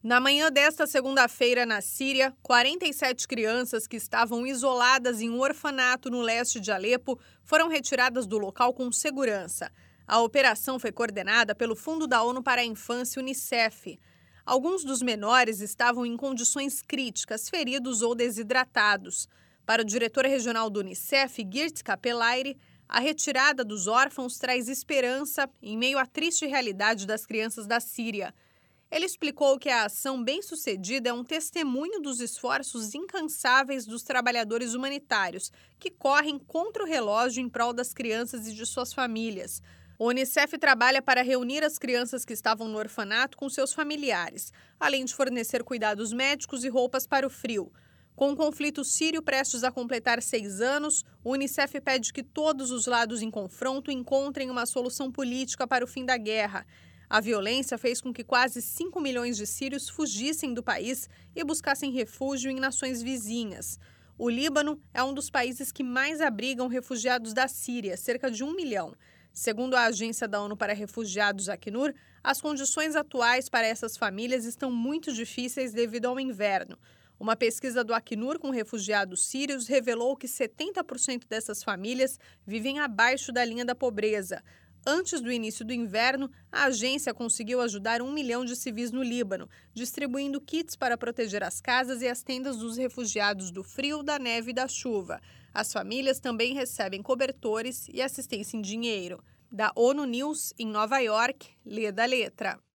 Na manhã desta segunda-feira, na Síria, 47 crianças que estavam isoladas em um orfanato no leste de Alepo foram retiradas do local com segurança. A operação foi coordenada pelo Fundo da ONU para a Infância, Unicef. Alguns dos menores estavam em condições críticas, feridos ou desidratados. Para o diretor regional do Unicef, Geert Kapelaere, a retirada dos órfãos traz esperança em meio à triste realidade das crianças da Síria. Ele explicou que a ação bem-sucedida é um testemunho dos esforços incansáveis dos trabalhadores humanitários, que correm contra o relógio em prol das crianças e de suas famílias. O Unicef trabalha para reunir as crianças que estavam no orfanato com seus familiares, além de fornecer cuidados médicos e roupas para o frio. Com o conflito sírio prestes a completar 6 anos, o Unicef pede que todos os lados em confronto encontrem uma solução política para o fim da guerra. A violência fez com que quase 5 milhões de sírios fugissem do país e buscassem refúgio em nações vizinhas. O Líbano é um dos países que mais abrigam refugiados da Síria, cerca de 1 milhão. Segundo a Agência da ONU para Refugiados, Acnur, as condições atuais para essas famílias estão muito difíceis devido ao inverno. Uma pesquisa do Acnur com refugiados sírios revelou que 70% dessas famílias vivem abaixo da linha da pobreza. Antes do início do inverno, a agência conseguiu ajudar 1 milhão de civis no Líbano, distribuindo kits para proteger as casas e as tendas dos refugiados do frio, da neve e da chuva. As famílias também recebem cobertores e assistência em dinheiro. Da ONU News, em Nova York, Leda Letra.